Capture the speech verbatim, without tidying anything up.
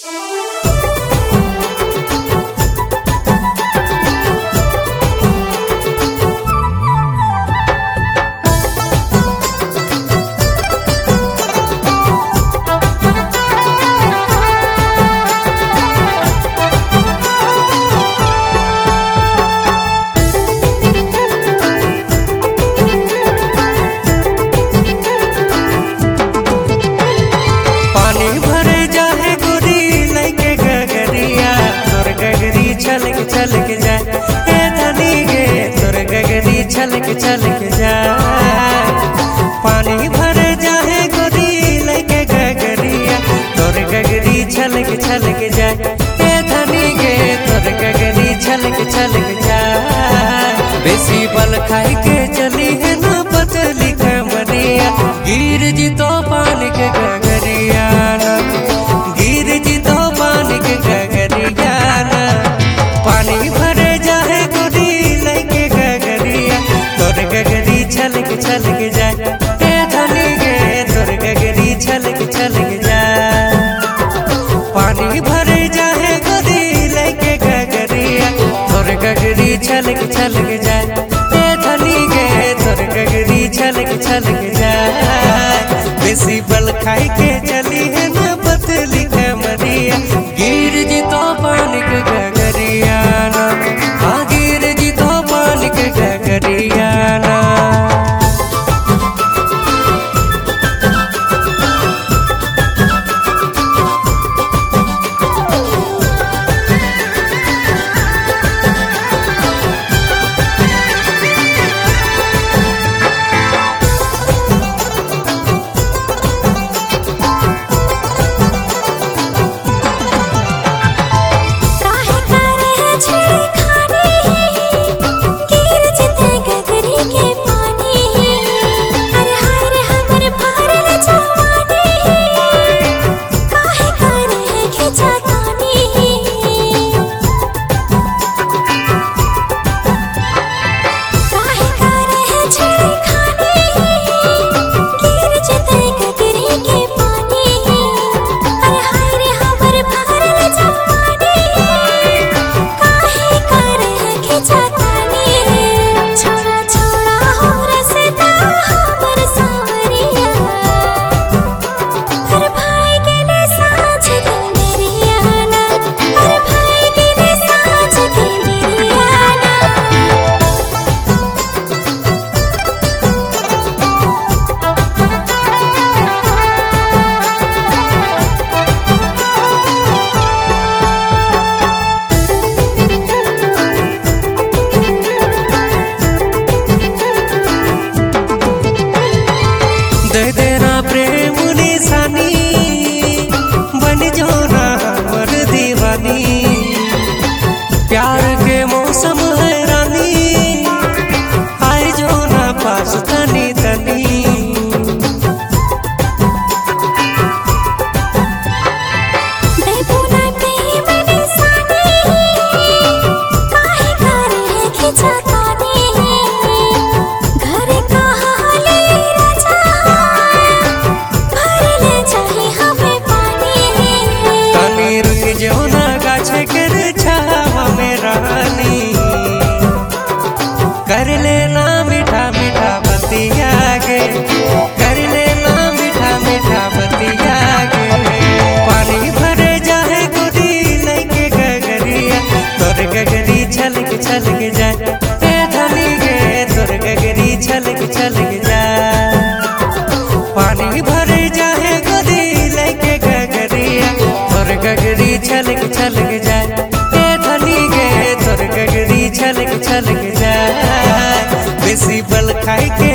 छलक छलक जा ए धनी गे तोर गगरी छलक छलक जा पानी भर जाए गोदी लगे गगरिया तोर गगरी छलक छलक जा ए धनी गे तोर गगरी छलक छलक जा बेसी बल खाई के चली है ना पतली कमरिया गिर जी तो पानी के गगरिया ना गिर जी तो पानी के गगरिया ना पानी भरे जाए गोदी लगे गगरिया तोर गगरी छलक छलक जा ए धनी गे तोर गगरी छलक छलक जा पानी भरे जाए गोदी लगे गगरिया तोर गगरी छलक छलक जा ए धनी गे तोर गगरी छलक छलक जा बेसी बल खाई के चली है ना पतली कमरिया गिर जी तो पानी के गगरिया ना हाँ गिर जी तो पानी के गगरिया ना दे देना प्रेम निशानी बन जो ना हमर दीवानी प्यार के मौसम है रानी आए जो ना पास तनी तनी कर लेना मीठा मीठा बतिया गे कर लेना मीठा मीठा बतिया गे पानी भरे जाए गोदी लगे गगरिया तोर गगरी छलक छलक जा ए धनी गे तोर गगरी छलक छलक जा पानी भरे जाए गोदी लगे गगरिया तोर गगरी छलक छलक जा ए धनी गे तोर गगरी छलक छलक जा बेसी बल खाई के